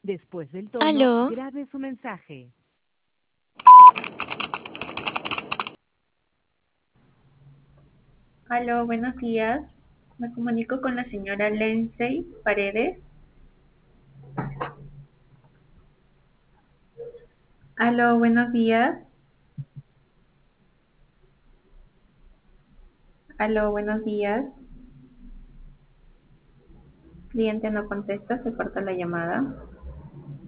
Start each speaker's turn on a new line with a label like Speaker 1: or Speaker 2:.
Speaker 1: Después del tono,
Speaker 2: Aló,
Speaker 1: grabe su mensaje.
Speaker 3: Aló, buenos días. Me comunico con la señora Lindsay Paredes. Aló, buenos días. Aló, buenos días. Cliente no contesta, se corta la llamada.